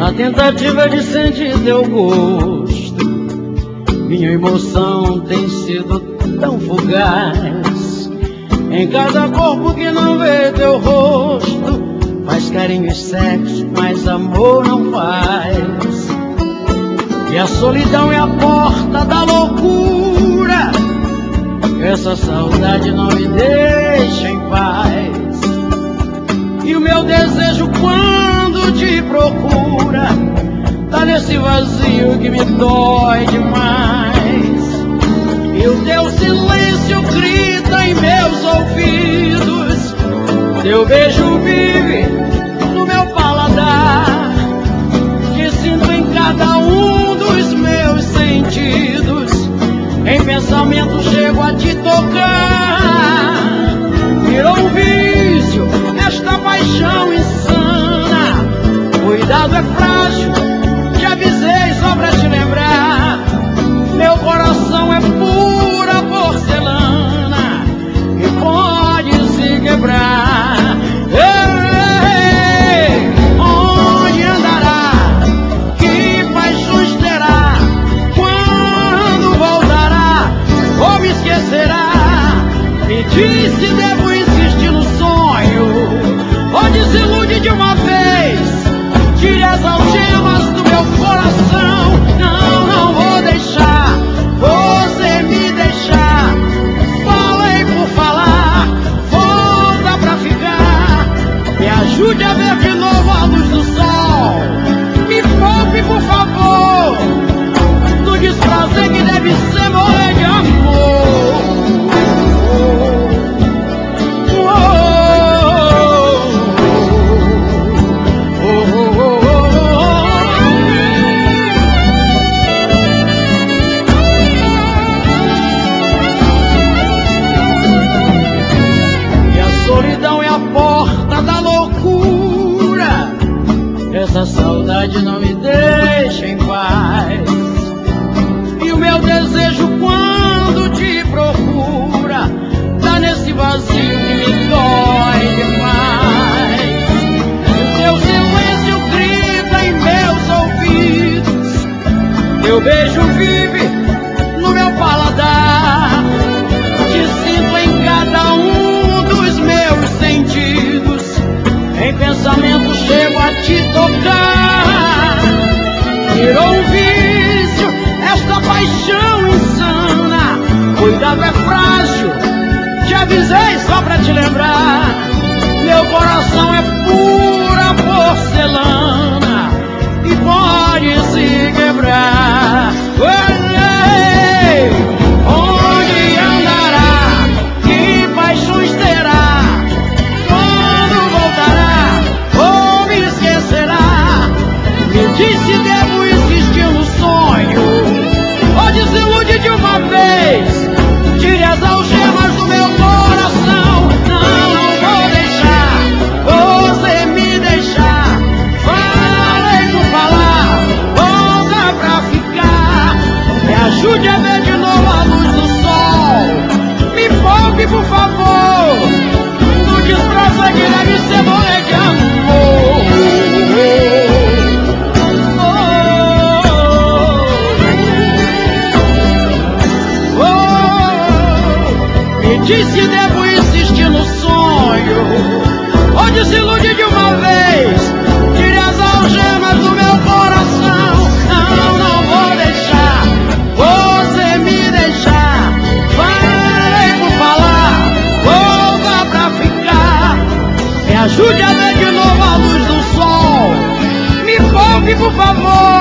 na tentativa de sentir teu gosto. Minha emoção tem sido tão fugaz. Em cada corpo que não vê teu rosto, faz carinho e sexo, mas amor não faz. E a solidão é a porta da loucura, essa saudade não me deixa em paz. E o meu desejo quando te procura tá nesse vazio que me dói demais. E o teu silêncio grita em meus ouvidos, teu beijo vive no meu paladar. Te sinto em cada um dos meus sentidos, em pensamento chego a te tocar. Virou um vício esta paixão insana, cuidado é frágil, te avisei só pra te lembrar. Meu coração é pura porcelana e pode se quebrar. Ei, onde andará? Que paixões terá? Quando voltará? Ou me esquecerá? Me diz se devo insistir no sonho ou desilude de uma vez. Tire as algemas do meu coração. Não, não vou deixar você me deixar. Falei por falar, volta pra ficar. Me ajude a ver de novo a luz do sol. Me poupe, por favor, do desprazer que deve ser morrer de amor. Essa saudade não me deixa em paz. E o meu desejo quando te procura tá nesse vazio que me dói demais. Teu silêncio grita em meus ouvidos, teu beijo vive no meu paladar. Te sinto em cada um dos meus sentidos, em pensamento chego a te tocar. Virou um vício esta paixão insana, cuidado é frágil, te avisei só pra te lembrar. Meu coração é pura porcelana e pode se quebrar. Ei, onde andará? Que paixões terá? Me diz se devo insistir no sonho ou desilude de uma vez. Tire as algemas do meu coração. Não, não vou deixar você me deixar. Falei por falar, volta pra ficar. Me ajude a ver de novo a luz do sol. Me poupe, por favor, do desprazer que deve ser morrer de amor. Diz se devo insistir no sonho ou desilude de uma vez. Tire as algemas do meu coração. Não, não vou deixar você me deixar. Falei por falar, volta pra ficar. Me ajude a ver de novo a luz do sol. Me poupe, por favor,